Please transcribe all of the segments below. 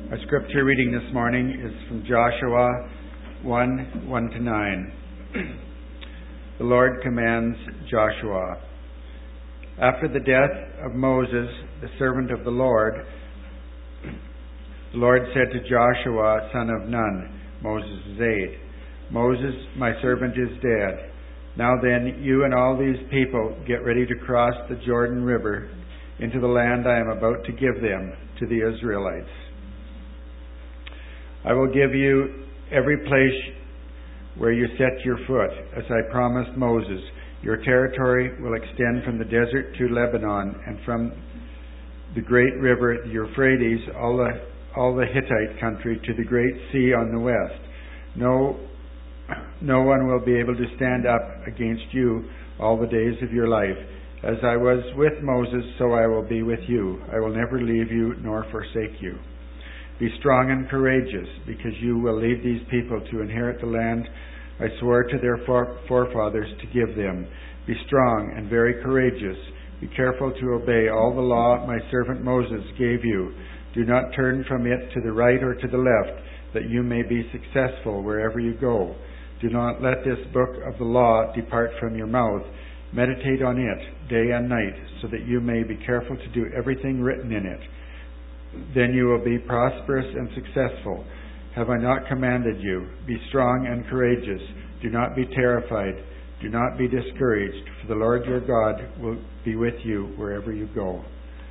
Our scripture reading this morning is from Joshua 1:1-9. The Lord commands Joshua. After the death of Moses, the servant of the Lord said to Joshua, son of Nun, Moses' aide, Moses, my servant, is dead. Now then, you and all these people get ready to cross the Jordan River into the land I am about to give them, to the Israelites. I will give you every place where you set your foot, as I promised Moses. Your territory will extend from the desert to Lebanon, and from the great river, the Euphrates, all the Hittite country, to the great sea on the west. No one will be able to stand up against you all the days of your life. As I was with Moses, so I will be with you. I will never leave you nor forsake you. Be strong and courageous, because you will lead these people to inherit the land I swore to their forefathers to give them. Be strong and very courageous. Be careful to obey all the law my servant Moses gave you. Do not turn from it to the right or to the left, that you may be successful wherever you go. Do not let this book of the law depart from your mouth. Meditate on it day and night, so that you may be careful to do everything written in it. Then you will be prosperous and successful. Have I not commanded you? Be strong and courageous. Do not be terrified. Do not be discouraged, for the Lord your God will be with you wherever you go.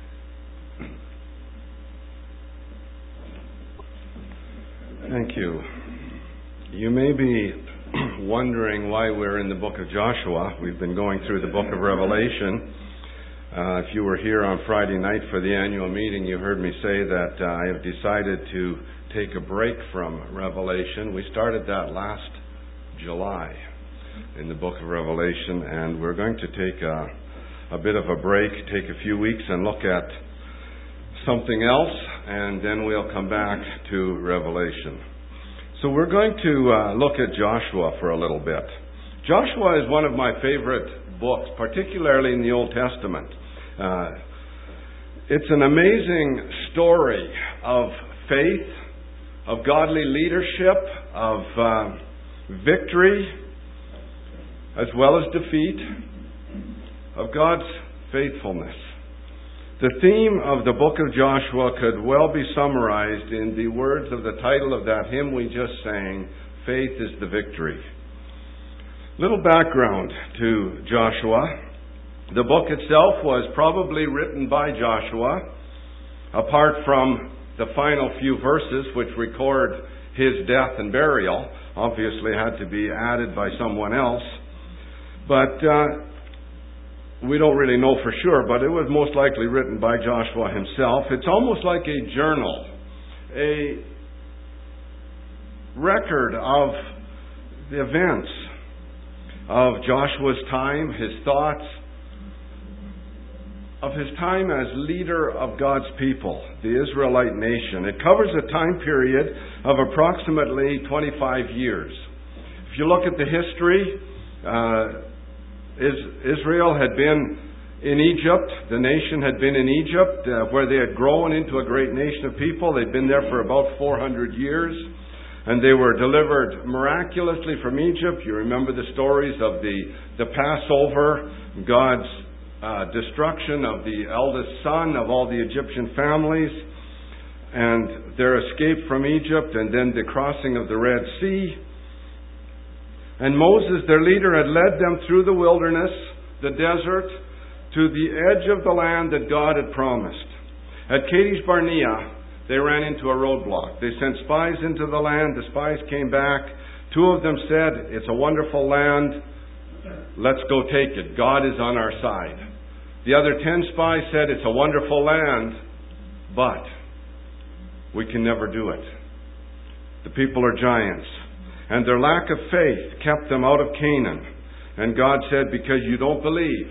Thank you. You may be wondering why we're in the book of Joshua. We've been going through the book of Revelation. If you were here on Friday night for the annual meeting, you heard me say that I have decided to take a break from Revelation. We started that last July in the book of Revelation, and we're going to take a bit of a break, take a few weeks and look at something else, and then we'll come back to Revelation. So we're going to look at Joshua for a little bit. Joshua is one of my favorite books, particularly in the Old Testament. It's an amazing story of faith, of godly leadership, of victory, as well as defeat, of God's faithfulness. The theme of the book of Joshua could well be summarized in the words of the title of that hymn we just sang, Faith is the Victory. Little background to Joshua. The book itself was probably written by Joshua, apart from the final few verses which record his death and burial. Obviously had to be added by someone else. But we don't really know for sure, but it was most likely written by Joshua himself. It's almost like a journal, a record of the events of Joshua's time, his thoughts, of his time as leader of God's people, the Israelite nation. It covers a time period of approximately 25 years. If you look at the history, Israel had been in Egypt. The nation had been in Egypt, where they had grown into a great nation of people. They'd been there for about 400 years. And they were delivered miraculously from Egypt. You remember the stories of the Passover, God's destruction of the eldest son of all the Egyptian families, and their escape from Egypt, and then the crossing of the Red Sea. And Moses, their leader, had led them through the wilderness, the desert, to the edge of the land that God had promised. At Kadesh Barnea, they ran into a roadblock. They sent spies into the land. The spies came back. 2 of them said, it's a wonderful land. Let's go take it. God is on our side. The other 10 spies said, it's a wonderful land, but we can never do it. The people are giants. And their lack of faith kept them out of Canaan. And God said, because you don't believe,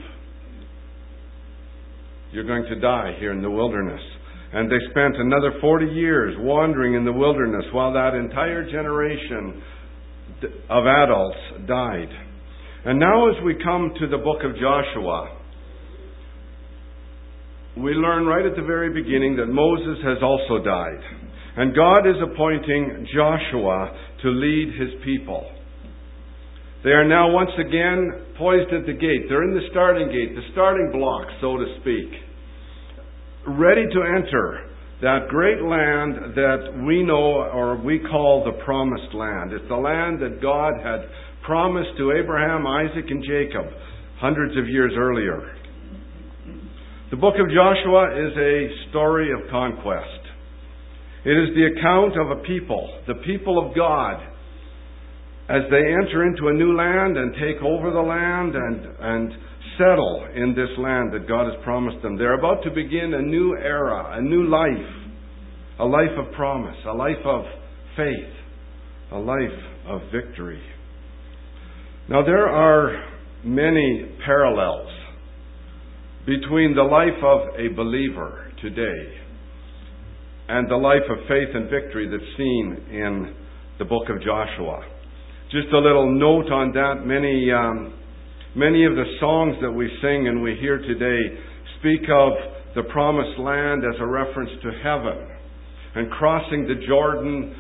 you're going to die here in the wilderness. And they spent another 40 years wandering in the wilderness while that entire generation of adults died. And now as we come to the book of Joshua, we learn right at the very beginning that Moses has also died. And God is appointing Joshua to lead His people. They are now once again poised at the gate. They're in the starting gate, the starting block, so to speak, ready to enter that great land that we know, or we call the Promised Land. It's the land that God had promised to Abraham, Isaac, and Jacob hundreds of years earlier. The book of Joshua is a story of conquest. It is the account of a people, the people of God, as they enter into a new land and take over the land and settle in this land that God has promised them. They're about to begin a new era, a new life, a life of promise, a life of faith, a life of victory. Now, there are many parallels between the life of a believer today and the life of faith and victory that's seen in the book of Joshua. Just a little note on that. Many of the songs that we sing and we hear today speak of the promised land as a reference to heaven and crossing the Jordan,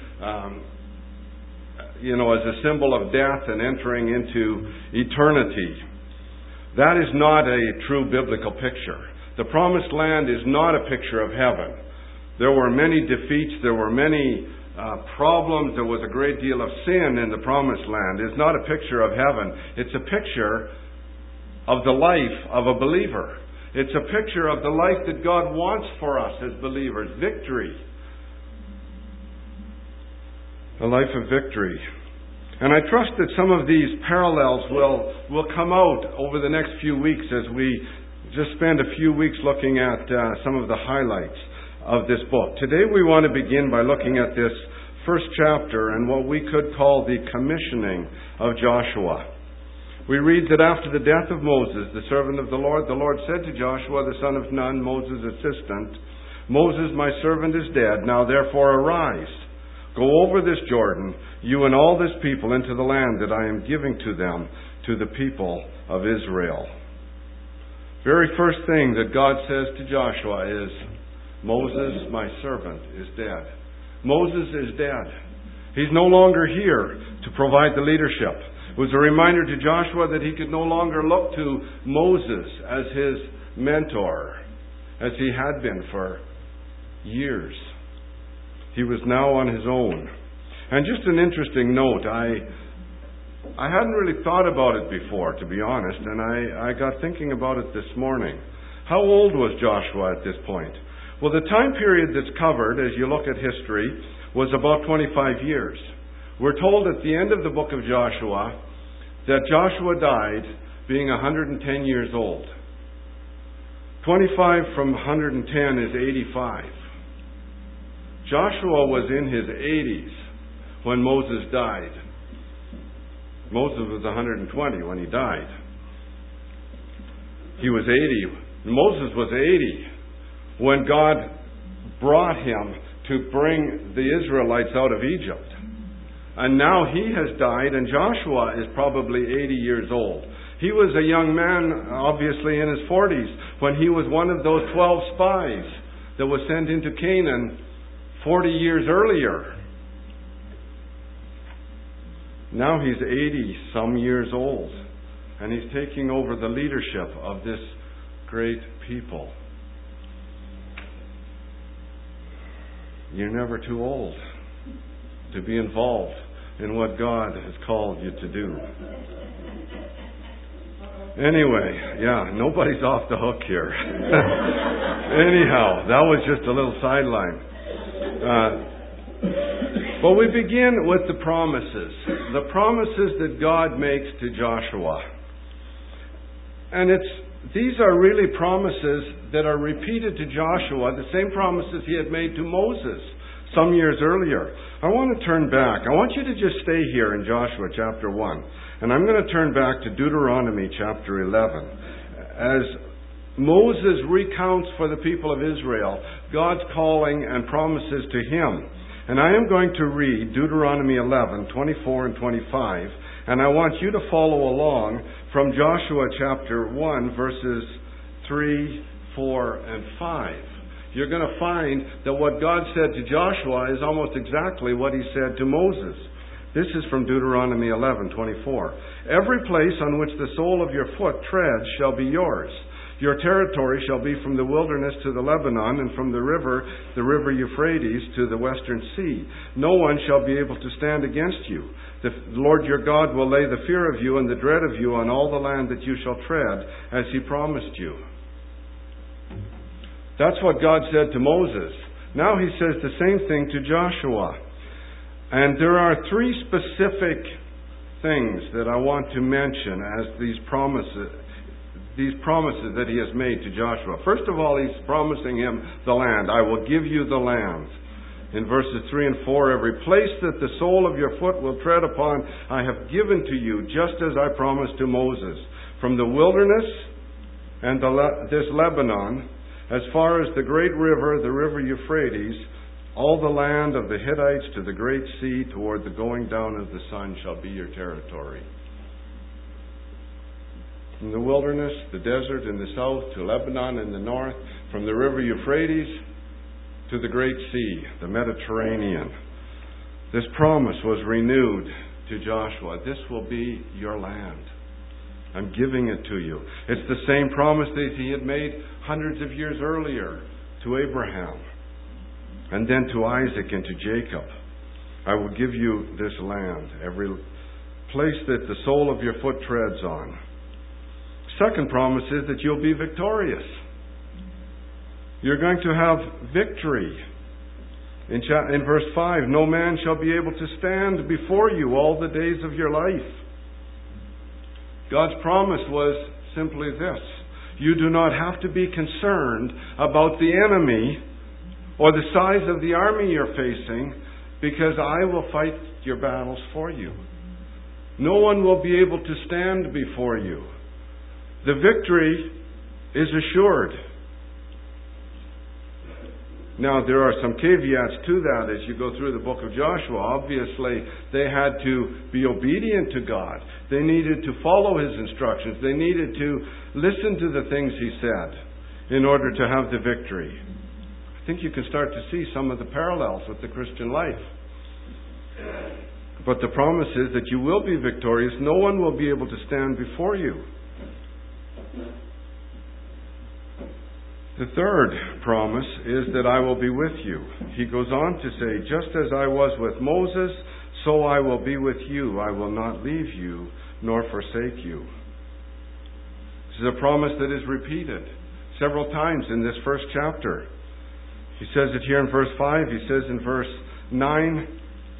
as a symbol of death and entering into eternity. That is not a true biblical picture. The promised land is not a picture of heaven. There were many defeats, there were many problems, there was a great deal of sin in the promised land. It's not a picture of heaven. It's a picture of the life of a believer. It's a picture of the life that God wants for us as believers. Victory. A life of victory. And I trust that some of these parallels will come out over the next few weeks as we just spend a few weeks looking at some of the highlights of this book. Today we want to begin by looking at this first chapter and what we could call the commissioning of Joshua. We read that after the death of Moses, the servant of the Lord said to Joshua, the son of Nun, Moses' assistant, Moses, my servant, is dead. Now therefore arise, go over this Jordan, you and all this people, into the land that I am giving to them, to the people of Israel. Very first thing that God says to Joshua is, Moses, my servant, is dead. Moses is dead. He's no longer here to provide the leadership. It was a reminder to Joshua that he could no longer look to Moses as his mentor, as he had been for years. He was now on his own. And just an interesting note, I hadn't really thought about it before, to be honest, and I got thinking about it this morning. How old was Joshua at this point? Well, the time period that's covered, as you look at history, was about 25 years. We're told at the end of the book of Joshua that Joshua died being 110 years old. 25 from 110 is 85. Joshua was in his 80s when Moses died. Moses was 120 when he died. He was 80. Moses was 80 when God brought him to bring the Israelites out of Egypt. And now he has died, and Joshua is probably 80 years old. He was a young man, obviously in his 40s, when he was one of those 12 spies that was sent into Canaan 40 years earlier. Now he's 80-some years old, and he's taking over the leadership of this great people. You're never too old to be involved in what God has called you to do. Anyway, nobody's off the hook here. Anyhow, that was just a little sideline. But we begin with the promises that God makes to Joshua. And these are really promises that are repeated to Joshua, the same promises he had made to Moses some years earlier. I want to turn back. I want you to just stay here in Joshua chapter 1. And I'm going to turn back to Deuteronomy chapter 11. As Moses recounts for the people of Israel God's calling and promises to him. And I am going to read Deuteronomy 11, 24 and 25. And I want you to follow along from Joshua chapter 1, verses 3, 4, and 5. you're going to find that what God said to Joshua is almost exactly what he said to Moses. This is from Deuteronomy 11:24. Every place on which the sole of your foot treads shall be yours. Your territory shall be from the wilderness to the Lebanon, and from the river Euphrates, to the western sea. No one shall be able to stand against you. The Lord your God will lay the fear of you and the dread of you on all the land that you shall tread, as he promised you. That's what God said to Moses. Now he says the same thing to Joshua. And there are three specific things that I want to mention as these promises that he has made to Joshua. First of all, he's promising him the land. I will give you the land. In verses 3 and 4, every place that the sole of your foot will tread upon, I have given to you, just as I promised to Moses. From the wilderness and this Lebanon, as far as the great river, the river Euphrates, all the land of the Hittites to the great sea, toward the going down of the sun, shall be your territory. From the wilderness, the desert in the south, to Lebanon in the north, from the river Euphrates to the great sea, the Mediterranean. This promise was renewed to Joshua. This will be your land. I'm giving it to you. It's the same promise that he had made hundreds of years earlier to Abraham, and then to Isaac and to Jacob. I will give you this land, every place that the sole of your foot treads on. Second promise is that you'll be victorious. You're going to have victory. In verse 5, no man shall be able to stand before you all the days of your life. God's promise was simply this: you do not have to be concerned about the enemy or the size of the army you're facing, because I will fight your battles for you. No one will be able to stand before you. The victory is assured. Now, there are some caveats to that as you go through the book of Joshua. Obviously, they had to be obedient to God. They needed to follow his instructions. They needed to listen to the things he said in order to have the victory. I think you can start to see some of the parallels with the Christian life. But the promise is that you will be victorious. No one will be able to stand before you. The third promise is that I will be with you. He goes on to say, just as I was with Moses, so I will be with you. I will not leave you nor forsake you. This is a promise that is repeated several times in this first chapter. He says it here in verse 5. He says in verse 9,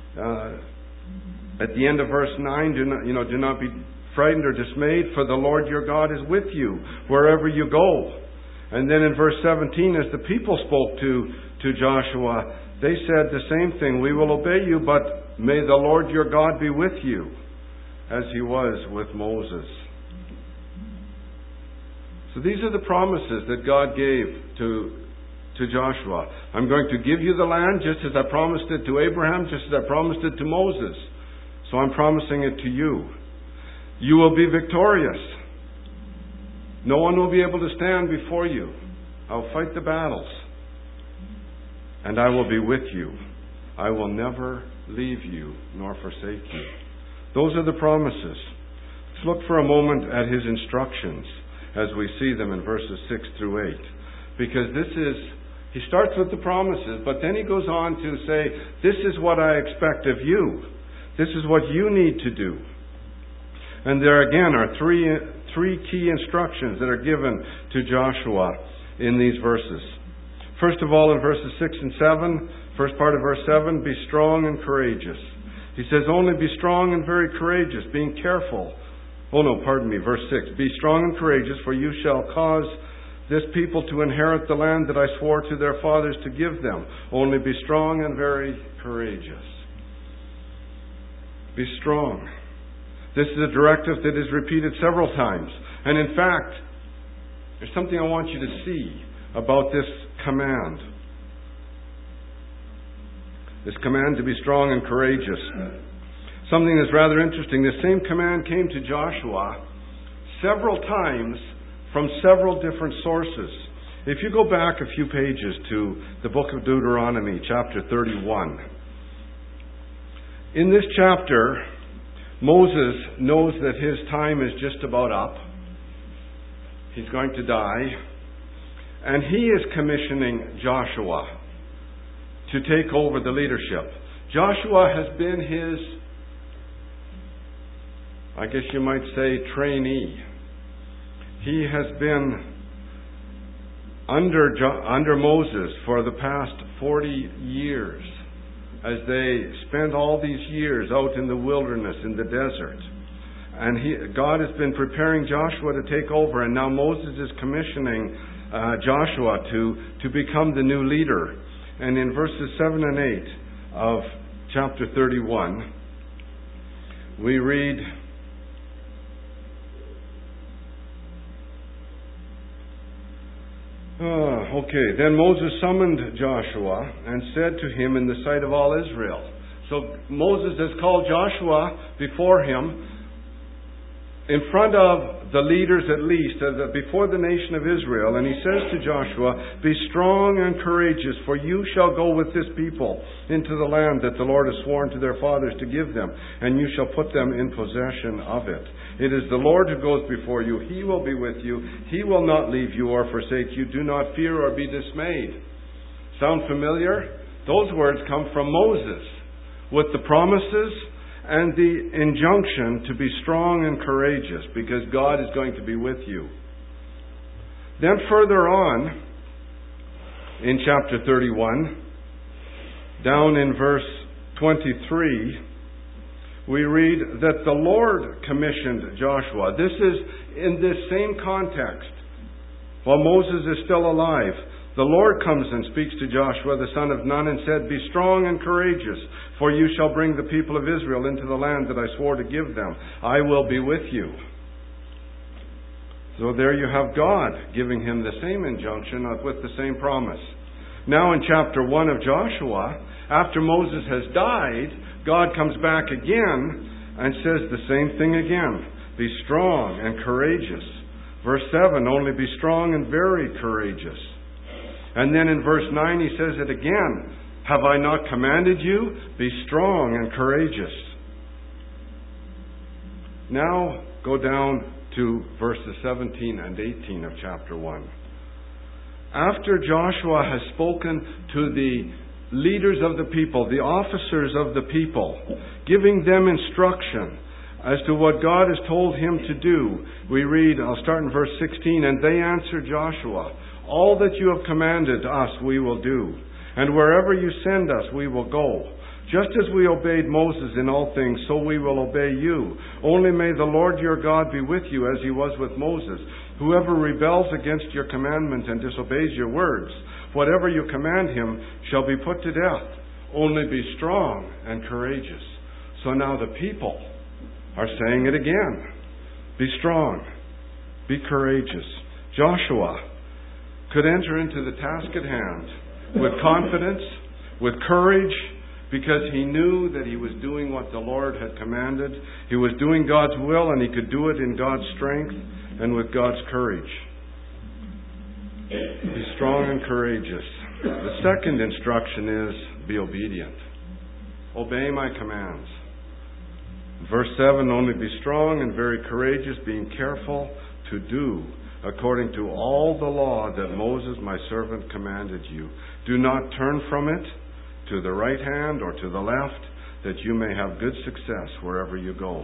at the end of verse 9, do not be frightened or dismayed, for the Lord your God is with you wherever you go. And then in verse 17, as the people spoke to Joshua, they said the same thing: we will obey you, but may the Lord your God be with you, as he was with Moses. So these are the promises that God gave to Joshua. I'm going to give you the land just as I promised it to Abraham, just as I promised it to Moses. So I'm promising it to you. You will be victorious. No one will be able to stand before you. I'll fight the battles. And I will be with you. I will never leave you nor forsake you. Those are the promises. Let's look for a moment at his instructions as we see them in verses 6 through 8. Because he starts with the promises, but then he goes on to say, this is what I expect of you. This is what you need to do. And there again are three key instructions that are given to Joshua in these verses. First of all, in verses 6 and 7, first part of verse 7, be strong and courageous. He says, only be strong and very courageous, being careful. Verse 6. Be strong and courageous, for you shall cause this people to inherit the land that I swore to their fathers to give them. Only be strong and very courageous. Be strong. This is a directive that is repeated several times. And in fact, there's something I want you to see about this command. This command to be strong and courageous. Something that's rather interesting. The same command came to Joshua several times from several different sources. If you go back a few pages to the book of Deuteronomy, chapter 31, in this chapter, Moses knows that his time is just about up. He's going to die. And he is commissioning Joshua to take over the leadership. Joshua has been his, I guess you might say, trainee. He has been under Moses for the past 40 years as they spent all these years out in the wilderness, in the desert. And God has been preparing Joshua to take over, and now Moses is commissioning Joshua to become the new leader. And in verses 7 and 8 of chapter 31, we read, Then Moses summoned Joshua and said to him in the sight of all Israel. So Moses has called Joshua before him, in front of the leaders at least, before the nation of Israel. And he says to Joshua, "Be strong and courageous, for you shall go with this people into the land that the Lord has sworn to their fathers to give them, and you shall put them in possession of it. It is the Lord who goes before you. He will be with you. He will not leave you or forsake you. Do not fear or be dismayed." Sound familiar? Those words come from Moses, with the promises and the injunction to be strong and courageous, because God is going to be with you. Then further on, in chapter 31, down in verse 23, we read that the Lord commissioned Joshua. This is in this same context. While Moses is still alive, the Lord comes and speaks to Joshua, the son of Nun, and said, "Be strong and courageous, for you shall bring the people of Israel into the land that I swore to give them. I will be with you." So there you have God giving him the same injunction with the same promise. Now in chapter 1 of Joshua, after Moses has died, God comes back again and says the same thing again. Be strong and courageous. Verse 7, only be strong and very courageous. And then in verse 9 he says it again. Have I not commanded you? Be strong and courageous. Now go down to verses 17 and 18 of chapter 1. After Joshua has spoken to the leaders of the people, the officers of the people, giving them instruction as to what God has told him to do, we read, I'll start in verse 16, and they answered Joshua, "All that you have commanded us we will do, and wherever you send us we will go. Just as we obeyed Moses in all things, so we will obey you. Only may the Lord your God be with you as he was with Moses. Whoever rebels against your commandment and disobeys your words, whatever you command him shall be put to death. Only be strong and courageous." So now the people are saying it again. Be strong. Be courageous. Joshua could enter into the task at hand with confidence, with courage, because he knew that he was doing what the Lord had commanded. He was doing God's will, and he could do it in God's strength and with God's courage. Be strong and courageous. The second instruction is be obedient. Obey my commands. Verse 7, only be strong and very courageous, being careful to do according to all the law that Moses my servant commanded you. Do not turn from it to the right hand or to the left, that you may have good success wherever you go.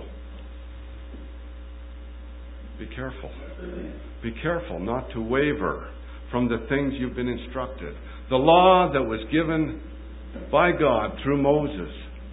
Be careful. Be careful not to waver from the things you've been instructed. The law that was given by God through Moses.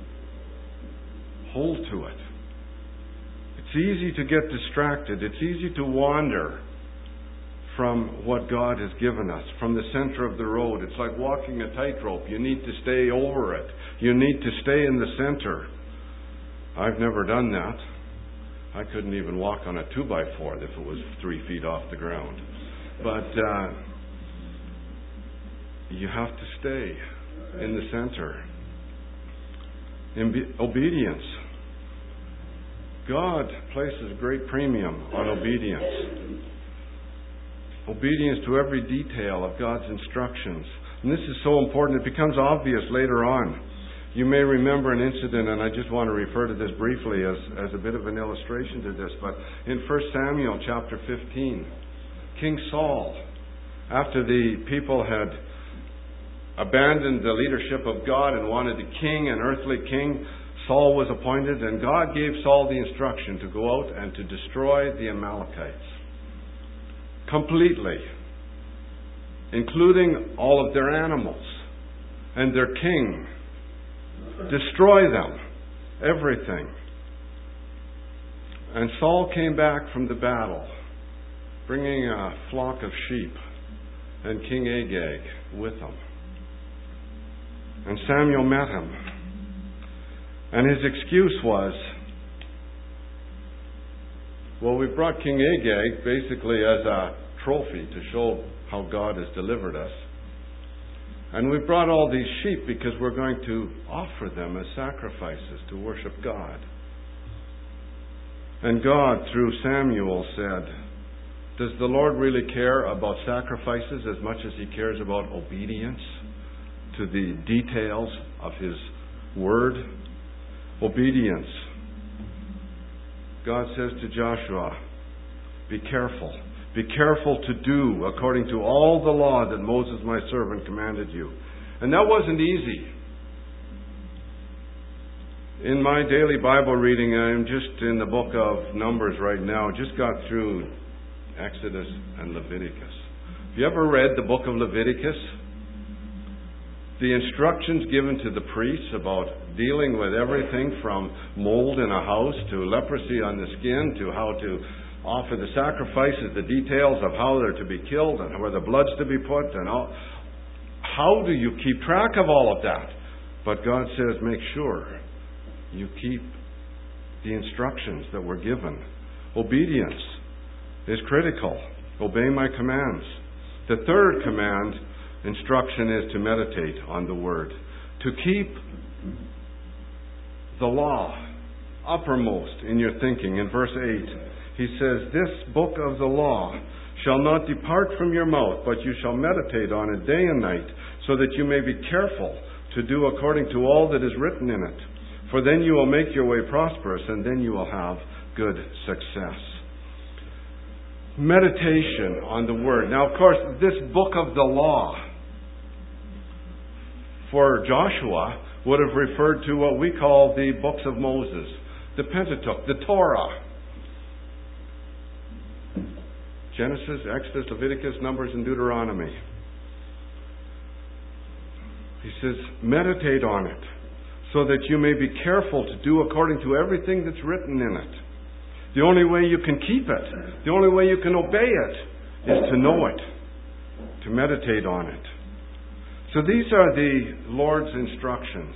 Hold to it. It's easy to get distracted. It's easy to wander from what God has given us, from the center of the road. It's like walking a tightrope. You need to stay over it. You need to stay in the center. I've never done that. I couldn't even walk on a 2x4 if it was 3 feet off the ground. But you have to stay in the center. In obedience. God places great premium on obedience. Obedience to every detail of God's instructions. And this is so important. It becomes obvious later on. You may remember an incident, and I just want to refer to this briefly as a bit of an illustration to this. But in 1 Samuel chapter 15, King Saul, after the people had abandoned the leadership of God and wanted a king, an earthly king, Saul was appointed, and God gave Saul the instruction to go out and to destroy the Amalekites completely, including all of their animals and their king. Destroy them, everything. And Saul came back from the battle, bringing a flock of sheep and King Agag with him. And Samuel met him. And his excuse was, well, we brought King Agag basically as a trophy to show how God has delivered us. And we brought all these sheep because we're going to offer them as sacrifices to worship God. And God, through Samuel, said, does the Lord really care about sacrifices as much as He cares about obedience to the details of His Word? Obedience. God says to Joshua, be careful. Be careful to do according to all the law that Moses my servant commanded you. And that wasn't easy. In my daily Bible reading, I'm just in the book of Numbers right now. Just got through Exodus and Leviticus. Have you ever read the book of Leviticus? The instructions given to the priests about dealing with everything from mold in a house to leprosy on the skin to how to offer the sacrifices, the details of how they're to be killed and where the blood's to be put and all. How do you keep track of all of that? But God says, make sure you keep the instructions that were given. Obedience is critical. Obey my commands. The third command, instruction, is to meditate on the Word. To keep the law uppermost in your thinking. In verse 8, he says, this book of the law shall not depart from your mouth, but you shall meditate on it day and night, so that you may be careful to do according to all that is written in it. For then you will make your way prosperous, and then you will have good success. Meditation on the Word. Now, of course, this book of the law for Joshua would have referred to what we call the books of Moses, the Pentateuch, the Torah. Genesis, Exodus, Leviticus, Numbers, and Deuteronomy. He says, meditate on it so that you may be careful to do according to everything that's written in it. The only way you can keep it, the only way you can obey it, is to know it, to meditate on it. So these are the Lord's instructions.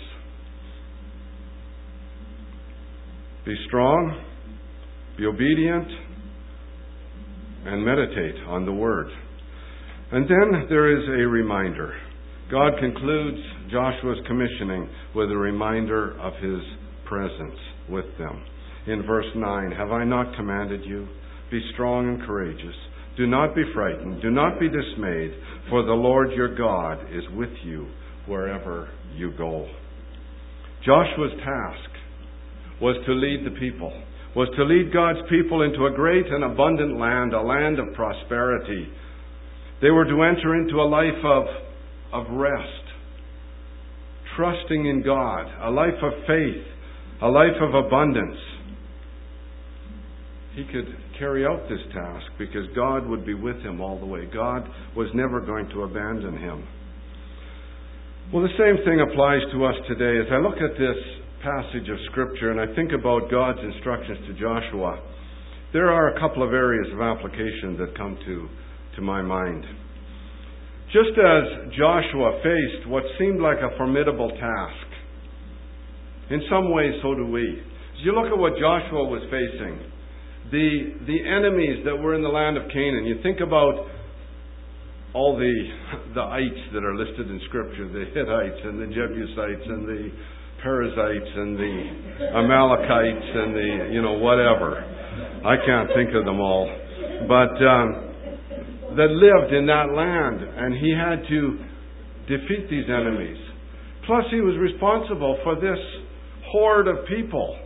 Be strong, be obedient, and meditate on the Word. And then there is a reminder. God concludes Joshua's commissioning with a reminder of His presence with them. In verse 9, have I not commanded you? Be strong and courageous. Do not be frightened. Do not be dismayed, for the Lord your God is with you wherever you go. Joshua's task was to lead the people, was to lead God's people into a great and abundant land, a land of prosperity. They were to enter into a life of rest, trusting in God, a life of faith, a life of abundance. He could carry out this task because God would be with him all the way. God was never going to abandon him. Well, the same thing applies to us today. As I look at this passage of Scripture and I think about God's instructions to Joshua, there are a couple of areas of application that come to my mind. Just as Joshua faced what seemed like a formidable task, in some ways so do we. As you look at what Joshua was facing, the enemies that were in the land of Canaan, you think about all the ites that are listed in Scripture, the Hittites and the Jebusites and the Perizzites and the Amalekites and the, whatever. I can't think of them all. But that lived in that land, and he had to defeat these enemies. Plus, he was responsible for this horde of people.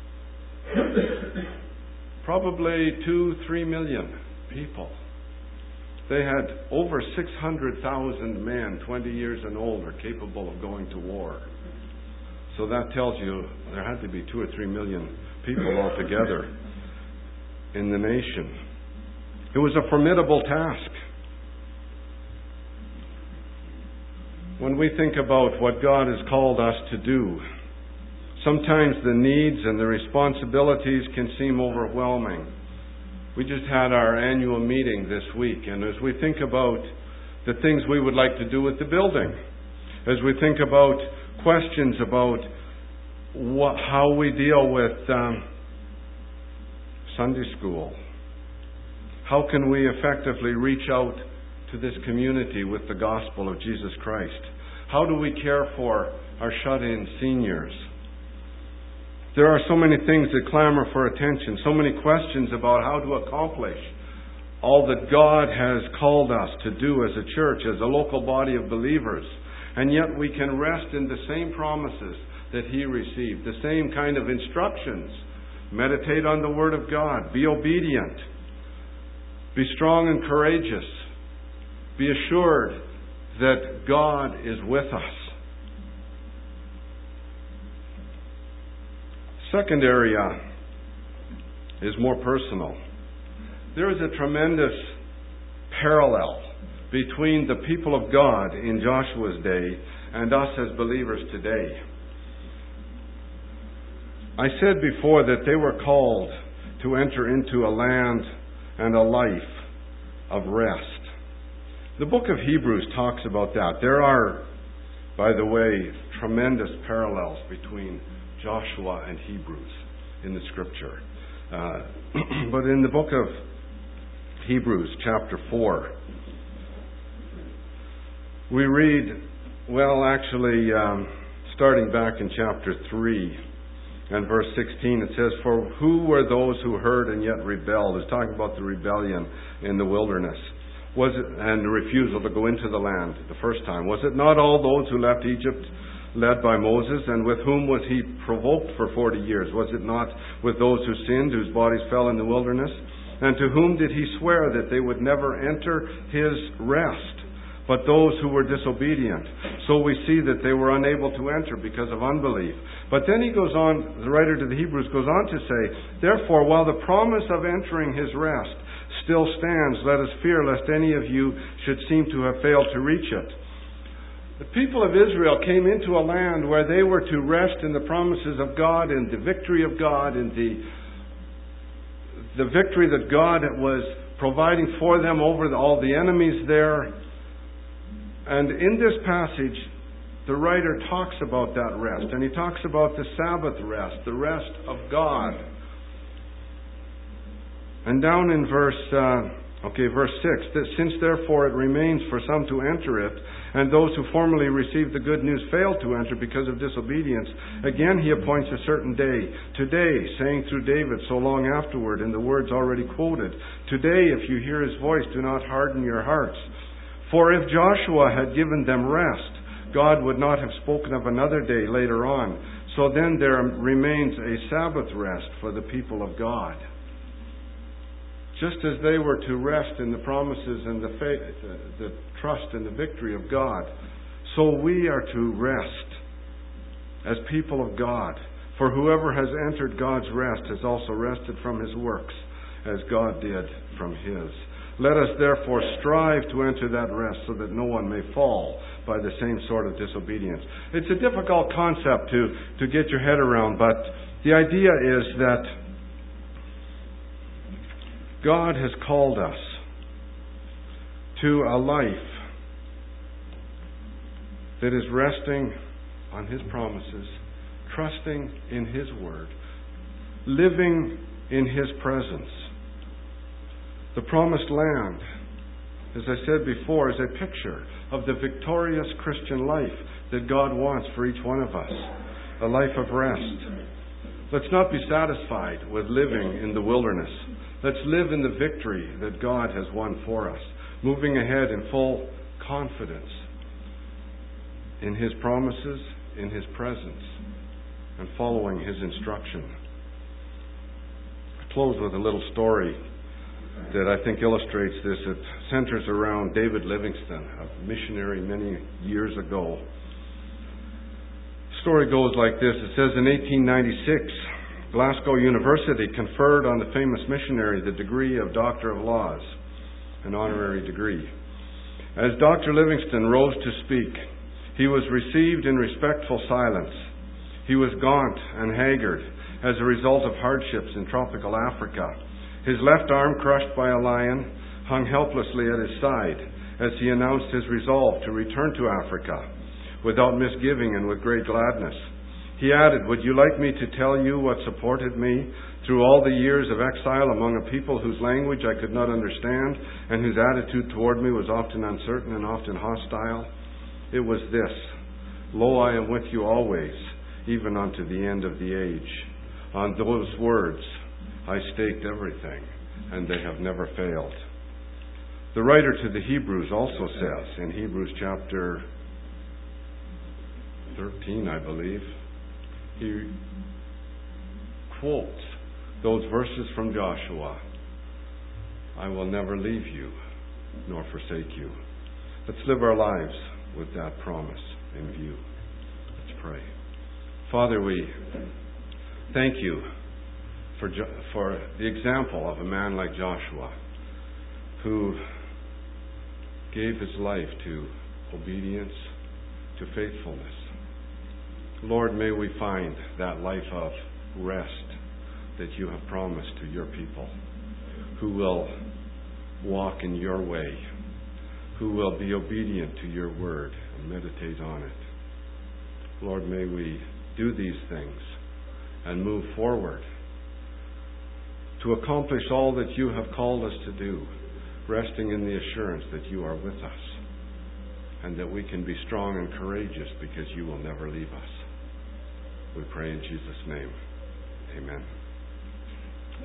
Probably 2-3 million people. They had over 600,000 men, 20 years and older, capable of going to war. So that tells you there had to be 2 or 3 million people altogether in the nation. It was a formidable task. When we think about what God has called us to do, sometimes the needs and the responsibilities can seem overwhelming. We just had our annual meeting this week, and as we think about the things we would like to do with the building, as we think about questions about how we deal with Sunday school, how can we effectively reach out to this community with the gospel of Jesus Christ? How do we care for our shut-in seniors? There are so many things that clamor for attention, so many questions about how to accomplish all that God has called us to do as a church, as a local body of believers. And yet we can rest in the same promises that He received, the same kind of instructions. Meditate on the Word of God. Be obedient. Be strong and courageous. Be assured that God is with us. Second area is more personal. There is a tremendous parallel between the people of God in Joshua's day and us as believers today. I said before that they were called to enter into a land and a life of rest. The book of Hebrews talks about that. There are, by the way, tremendous parallels between Joshua and Hebrews in the Scripture. But in the book of Hebrews, chapter 4, we read, starting back in chapter 3 and verse 16, it says, "For who were those who heard and yet rebelled?" It's talking about the rebellion in the wilderness. Was it, and the refusal to go into the land the first time. "Was it not all those who left Egypt led by Moses? And with whom was he provoked for 40 years? Was it not with those who sinned, whose bodies fell in the wilderness? And to whom did he swear that they would never enter his rest? But those who were disobedient. So we see that they were unable to enter because of unbelief." But then he goes on, the writer to the Hebrews goes on to say, "Therefore, while the promise of entering his rest still stands, let us fear lest any of you should seem to have failed to reach it." The people of Israel came into a land where they were to rest in the promises of God and the victory of God and the victory that God was providing for them over all the enemies there. And in this passage, the writer talks about that rest. And he talks about the Sabbath rest, the rest of God. And down in verse 6, that since therefore it remains for some to enter it, and those who formerly received the good news failed to enter because of disobedience, again he appoints a certain day, today, saying through David so long afterward in the words already quoted, "Today, if you hear his voice, do not harden your hearts. For if Joshua had given them rest, God would not have spoken of another day later on. So then there remains a Sabbath rest for the people of God." Just as they were to rest in the promises and the faith, the trust and the victory of God, so we are to rest as people of God. For whoever has entered God's rest has also rested from his works, as God did from his. Let us therefore strive to enter that rest so that no one may fall by the same sort of disobedience. It's a difficult concept to get your head around, but the idea is that God has called us to a life that is resting on His promises, trusting in His Word, living in His presence. The promised land, as I said before, is a picture of the victorious Christian life that God wants for each one of us, a life of rest. Let's not be satisfied with living in the wilderness. Let's live in the victory that God has won for us. moving ahead in full confidence in His promises, in His presence, and following His instruction. I close with a little story that I think illustrates this. It centers around David Livingstone, a missionary many years ago. The story goes like this. It says, in 1896, Glasgow University conferred on the famous missionary the degree of Doctor of Laws, an honorary degree. As Dr. Livingstone rose to speak, he was received in respectful silence. He was gaunt and haggard as a result of hardships in tropical Africa. His left arm, crushed by a lion, hung helplessly at his side as he announced his resolve to return to Africa without misgiving and with great gladness. He added, "Would you like me to tell you what supported me through all the years of exile among a people whose language I could not understand and whose attitude toward me was often uncertain and often hostile? It was this: Lo, I am with you always, even unto the end of the age. On those words I staked everything, and they have never failed." The writer to the Hebrews also says, in Hebrews chapter 13, I believe, he quotes those verses from Joshua, "I will never leave you nor forsake you." Let's live our lives with that promise in view. Let's pray. Father, we thank you for the example of a man like Joshua, who gave his life to obedience, to faithfulness. Lord, may we find that life of rest that you have promised to your people, who will walk in your way, who will be obedient to your word and meditate on it. Lord, may we do these things and move forward to accomplish all that you have called us to do, resting in the assurance that you are with us and that we can be strong and courageous because you will never leave us. We pray in Jesus' name. Amen.